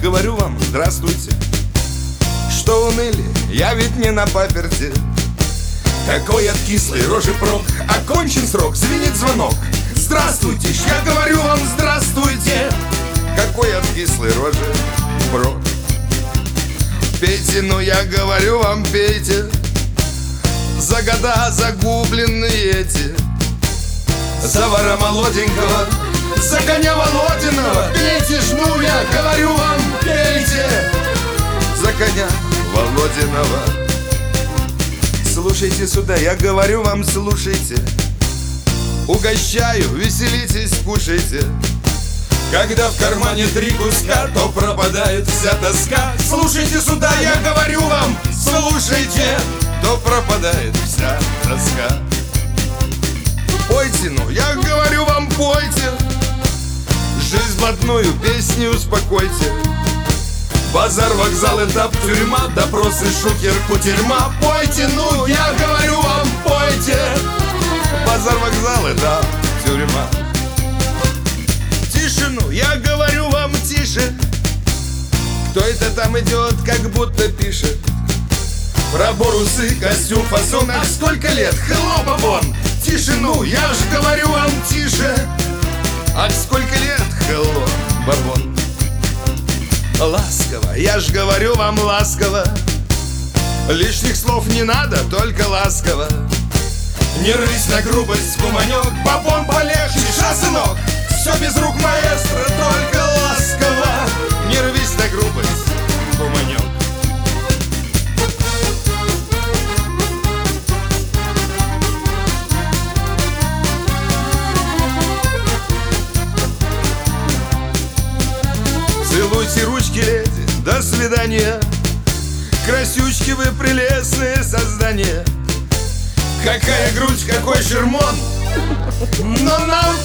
говорю вам, здравствуйте. Что уныли, я ведь не на паперти. Какой от кислой рожи прок, окончен срок, звенит звонок. Здравствуйте, я говорю вам, здравствуйте. Какой от кислой рожи прок. Пейте, ну я говорю вам, пейте. За года загубленные эти. За вора молоденького, за коня Володиного. Пейте ж, ну я говорю вам, пейте. За коня Володиного. Слушайте сюда, я говорю вам, слушайте. Угощаю, веселитесь, кушайте. Когда в кармане 3 куска, то пропадает вся тоска. Слушайте сюда, я говорю вам, слушайте. То пропадает вся тоска. Пойте, ну, я говорю вам, пойте. Жизнь блатную, песни успокойте. Базар, вокзал, этап, тюрьма, допросы, шухер, кутерьма. Пойте, ну, я говорю вам, пойте. Базар, вокзал, этап, тюрьма. Тишину, я говорю вам, тише. Кто это там идет, как будто пишет? Пробор, усы, костюм, фасон. Ах, сколько лет, хлопа вон. Тишину, я ж говорю вам, тише. Ах, сколько лет, хлопа вон. Ласково, я ж говорю вам, ласково. Лишних слов не надо, только ласково. Не рвись на грубость, куманек. Бабон полегче, ша, сынок. Все без рук маэстро, только ласково. Не рвись на грубость, куманек. Целуйте ручки, леди, до свидания. Красючки вы, прелестные создания. Какая грудь, какой шермон. Но нам